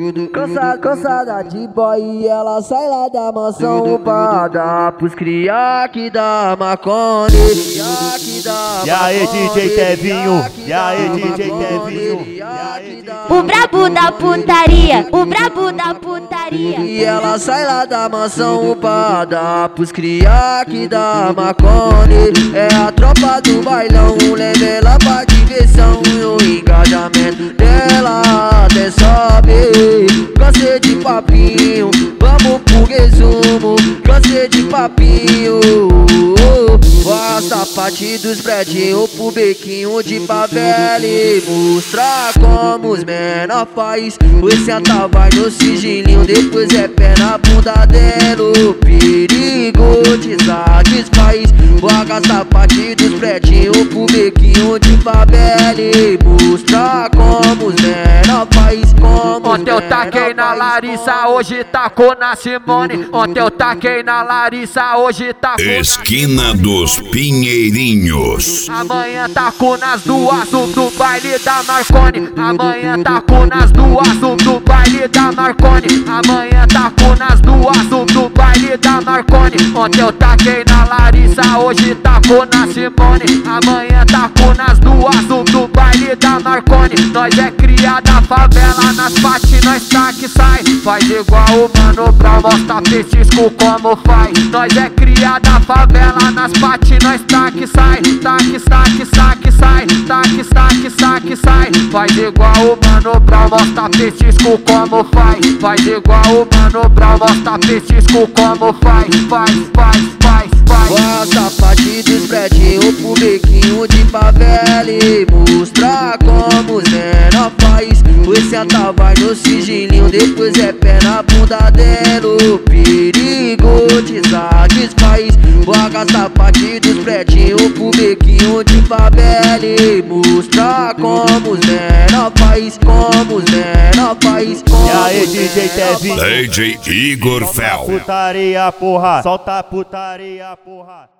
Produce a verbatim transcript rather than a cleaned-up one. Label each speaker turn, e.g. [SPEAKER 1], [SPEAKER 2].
[SPEAKER 1] Cansada, cansada de boy e ela sai lá da mansão pra dar pros cria que dá Marconi.
[SPEAKER 2] E aí, D J Tevinho, e aí, D J Tevinho.
[SPEAKER 3] O brabo da putaria, o brabo da putaria.
[SPEAKER 1] E ela sai lá da mansão pra dar pros cria que dá Marconi. É a tropa do bailão, leva ela pra diversão. E o engajamento dela até sobe. Cansei de papinho, vamos pro resumo. Cansei de papinho. Faça parte dos prédios pro bequinho de favela e mostrar como os menor faz. Você senta vai no sigilinho, depois é pé na bunda dela. O perigo te satisfaz. Faça parte dos prédios pro bequinho de favela e mostrar como os menor faz. Como
[SPEAKER 4] Ontem eu taquei na Larissa, hoje tacou na Simone. Ontem eu taquei na Larissa, hoje tacou na
[SPEAKER 5] Esquina dos Pinheirinhos.
[SPEAKER 4] Amanhã taco nas duas, um do baile da Marconi. Amanhã taco nas duas, um do baile da Marconi. Amanhã taco nas duas, um do baile da Marconi. Ontem eu taquei na Larissa, hoje tacou na Simone. Amanhã taco nas duas, um do baile da Marconi. Nós é cria da favela, nas pati nós tá que sai. Faz igual o Mano Brown, mostra petisco como faz. Nós é cria da favela, nas pati nós tá que sai. Tá que sai, que sai, que sai. Tá que sai, que sai, que sai. Faz igual o Mano Brown, mostra petisco como faz. Faz igual o Mano Brown, mostra petisco como faz. Faz, faz, faz, faz.
[SPEAKER 1] Faça parte dos prédios pro bequinho de favela e mostrar como os menor faz. Você senta vai no sigilinho, depois é pé na bunda dela. O perigo te satisfaz. Faça parte dos prédios pro bequinho de favela e mostrar como os menor faz. Como os menor faz.
[SPEAKER 2] E aí, D J Tevinho.
[SPEAKER 5] D J Igor Fel.
[SPEAKER 2] Putaria, porra, solta a putaria, porra.